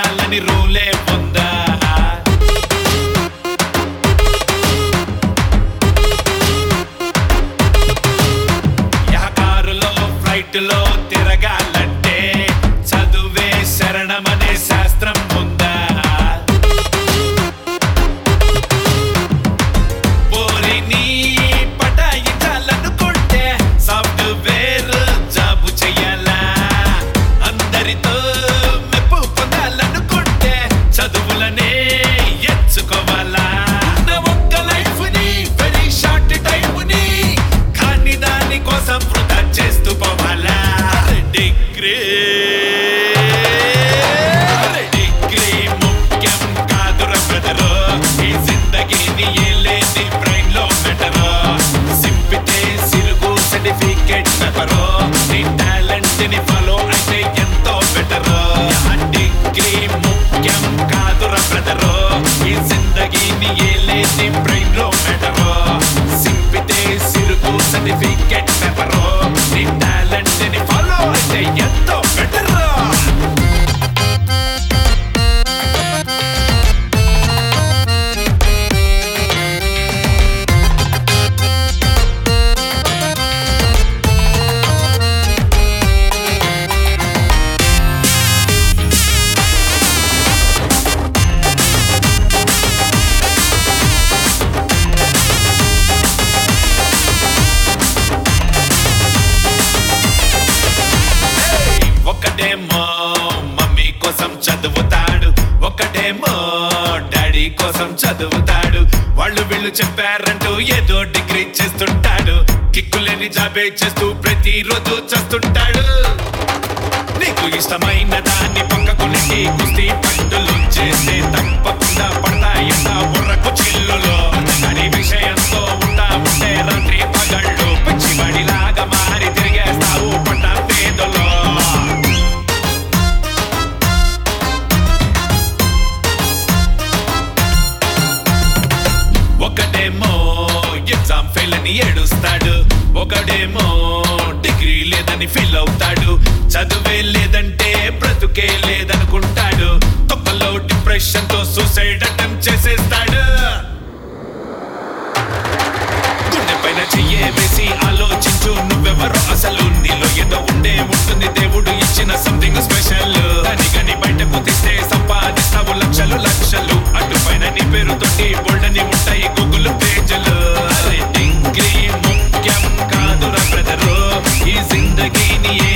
చాలని రూలే ఉందా కారులో ఫ్లైట్ లో తిరగాలంటే చదువే శరణమనే శాస్త్రం ఉందా పోరిని పటాయించాలనుకుంటే సాఫ్ట్వేర్ జాబు చెయ్యాలా అందరితో మెప్పు పొందాలనుకుంటే చదువులనే ఎంచుకోవాలా ఒక్క లైఫ్ ని వెరీ షార్ట్ టైం ని కానీ దాని కోసం వృధా చేస్తూ పోవాలా డిగ్రీ ముఖ్యం కాదురా బ్రదరు ఈ జిందగీని ఏలేని బ్రెయిన్ లో బెటరు సింపితే సిరుగు సర్టిఫికెట్ నెవరో నీ టాలెంట్ ని ఫాలో అయితే ఎంతో బెటరు డిగ్రీ ముఖ్యం కాదురా బ్రదరు ఈ జిందగీని ఏలేని బ్రెయిన్ లో బెటరు సింపితే సిరుగు సర్టిఫికెట్ నెవరో నీ టాలెంట్ ని ఫాలో అయితే ఎంతో బెటరు ఒకటేమో మమ్మీ కోసం చదువుతాడు ఒకటేమో డాడీ కోసం చదువుతాడు వాళ్ళు వీళ్ళు చెప్పారంటూ ఏదో డిగ్రీ చేస్తుంటాడు కిక్కులేని జాబే చేస్తూ ప్రతిరోజు చేస్తుంటాడు నీకు ఇష్టమైన దాన్ని పక్కకు నెట్టి కుస్తీ పండులు చేస్తే తప్పకుండా పడతాయంట బుర్రకు చిల్లులో దాని విషయంతో ఉంటా ఉంటే రాత్రి పగళ్ళు పిచ్చివాడిలాగా మారి తిరిగేస్తావు పట్ట పేదలో ఒకటేమో ఎగ్జామ్ ఫెయిల్ అని ఏడుస్తాడు ఒకడేమో డిగ్రీ లేదని ఫీల్ అవుతాడు చదువే లేదంటే బ్రతుకే లేదనుకుంటాడు తొక్కలో డిప్రెషన్ తో సూసైడ్ అటెంప్ట్ చేసేస్తాడు గుండె పైన చెయ్యే వేసి ఆలోచించు నువ్వెవరో అసలు నీలో ఏదో ఉంటుంది దేవుడు ఇచ్చిన సంథింగ్ స్పెషల్ దానికని బయటకు తీస్తే సంపాదిస్తావు లక్షలు లక్షలు అటు పైన నీ పేరుతోటి బోల్డని ఉంటాయి గూగుల్ పేజీలు డిగ్రీ ముఖ్యం కాదురా బ్రదరు ఈ జిందగీని